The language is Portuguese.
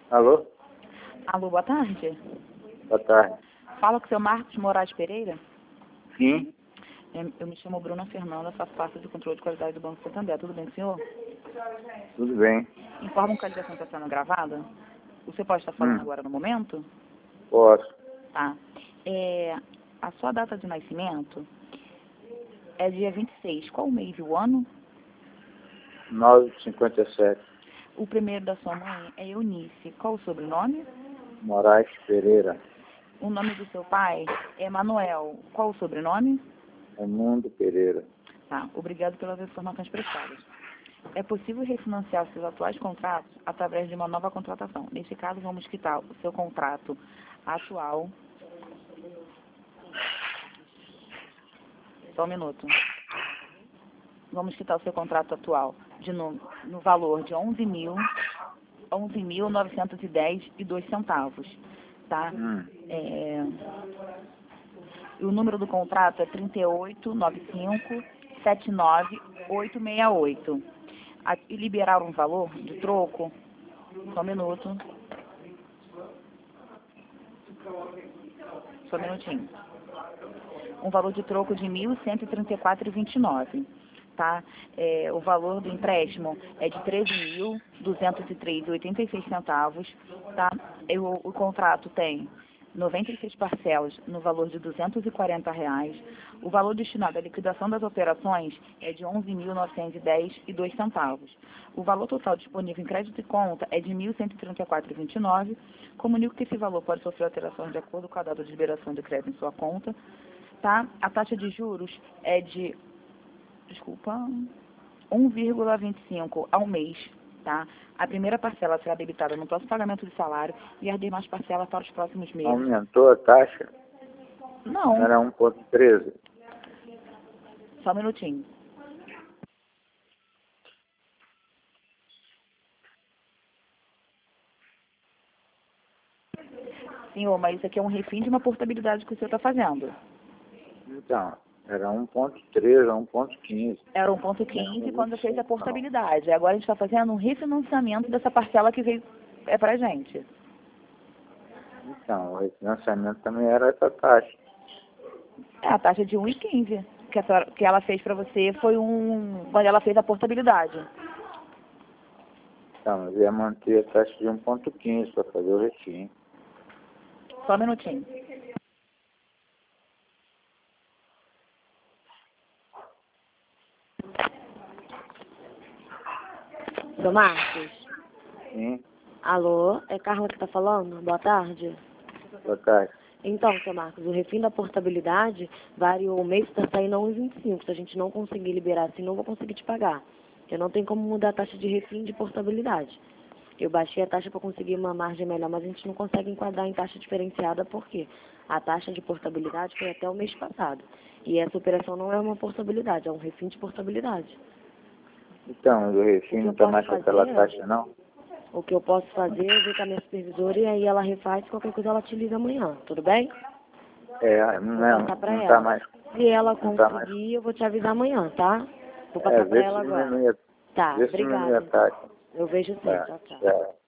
Alô? Alô, boa tarde. Boa tarde. Fala com o seu Marcos Moraes Pereira. Sim? Eu me chamo Bruna Fernanda, faço parte do controle de qualidade do Banco Santander. Tudo bem, senhor? Tudo bem. Informam que a ligação está sendo gravada. O senhor pode estar falando agora no momento? Posso. Tá. A sua data de nascimento é dia 26. Qual o mês e o ano? 9h57. O primeiro da sua mãe é Eunice. Qual o sobrenome? Moraes Pereira. O nome do seu pai é Manuel. Qual o sobrenome? Raimundo Pereira. Tá. Obrigado pelas informações prestadas. É possível refinanciar os seus atuais contratos através de uma nova contratação. Nesse caso, vamos quitar o seu contrato atual. Só um minuto. Vamos quitar o seu contrato atual no valor de 11.910,02 tá? E o número do contrato é 3895-79868. E liberar um valor de troco, só um minuto. Só um minutinho. Um valor de troco de R$ 1.134,29. Tá? O valor do empréstimo é de R$ 13.203,86. Tá? O contrato tem 96 parcelas no valor de R$ 240. O valor destinado à liquidação das operações é de R$ 11.910,02. O valor total disponível em crédito e conta é de R$ 1.134,29. Comunico que esse valor pode sofrer alterações de acordo com a data de liberação de crédito em sua conta. Tá? A taxa de juros é de 1,25 ao mês. Tá? A primeira parcela será debitada no próximo pagamento de salário e as demais parcelas para os próximos meses. Aumentou a taxa? Não. Era 1,13. Só um minutinho. Senhor, mas isso aqui é um refim de uma portabilidade que o senhor está fazendo. Então, era 1,13, 1,15. Era 1,15 quando fez a portabilidade. Agora a gente está fazendo um refinanciamento dessa parcela que veio para a gente. Então, o refinanciamento também era essa taxa. A taxa de 1,15 que ela fez para você foi quando ela fez a portabilidade. Então, eu ia manter a taxa de 1,15 para fazer o refim. Só um minutinho. Seu Marcos? Sim? Alô, é Carla que está falando? Boa tarde. Boa tarde. Então, seu Marcos, o refim da portabilidade variou o mês, está saindo a 1,25. Se a gente não conseguir liberar assim, não vou conseguir te pagar. Eu não tenho como mudar a taxa de refim de portabilidade. Eu baixei a taxa para conseguir uma margem melhor, mas a gente não consegue enquadrar em taxa diferenciada porque a taxa de portabilidade foi até o mês passado. E essa operação não é uma portabilidade, é um refim de portabilidade. Então, o refim não está mais com aquela taxa, não? O que eu posso fazer é ver com a minha supervisora e aí ela refaz, qualquer coisa ela te liga amanhã, tudo bem? Não Vou passar pra está ela. mais. Se ela Não tá mais. conseguir, eu vou te avisar amanhã, tá? Vou passar pra Vê se ela agora. diminui, Tá, vê se diminui a obrigada. taxa. Eu vejo sim, Tá, tchau, tchau. tchau.